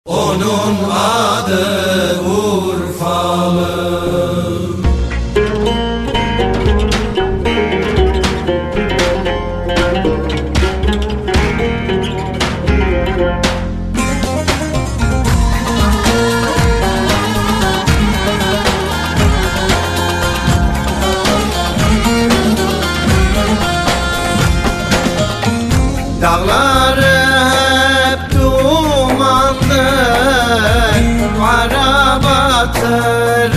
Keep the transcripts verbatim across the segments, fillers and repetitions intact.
Onun adı Urfalı. Dağları hep dumandır, Arabatı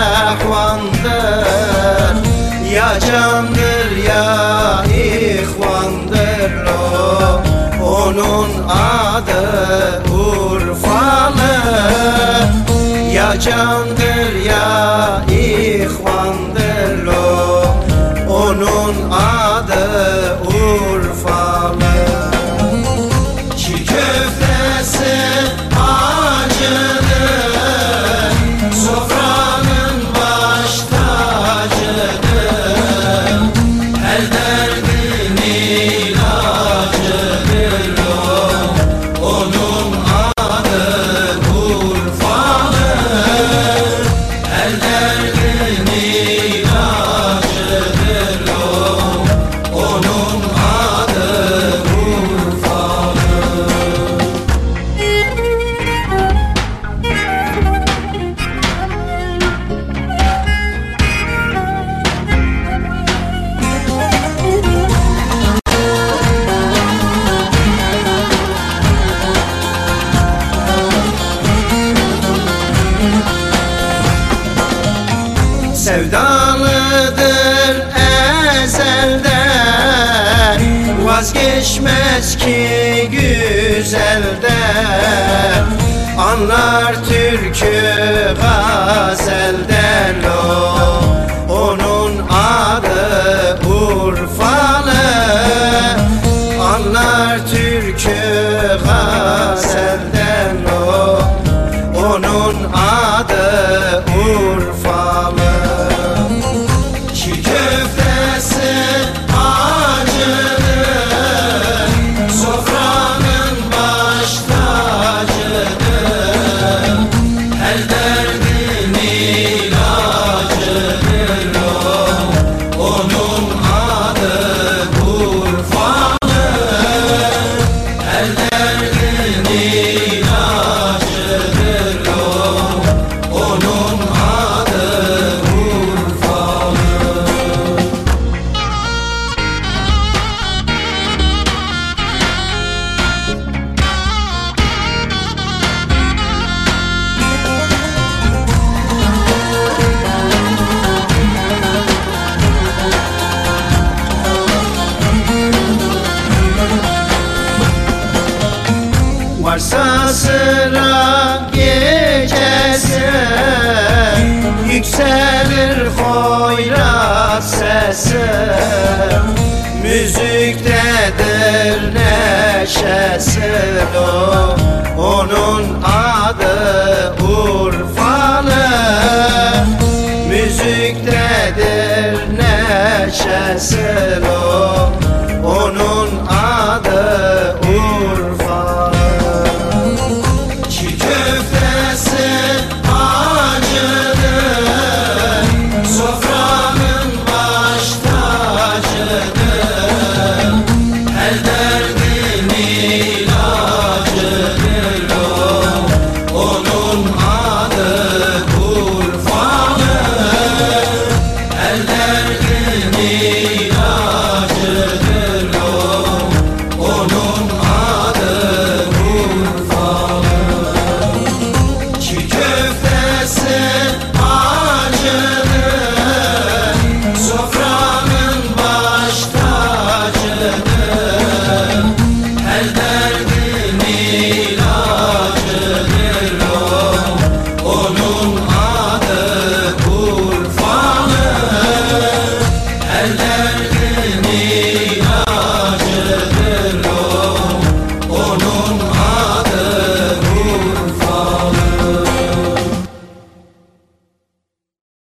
rehvandır. Ya candır ya ihvandır o, onun adı Urfalı. Ya candır ya ihvandır o, onun adı Urfalı. Sevdalıdır ezelden, vazgeçmez ki güzelden. Anlar türkü gazelden o, onun adı Urfalı. Anlar türkü gazelden o, onun adı Urfalı. Varsa sıra gecesi, yükselir hoyrat sesi. Müziktedir neşesi o, onun adı Urfalı. Müziktedir neşesi o,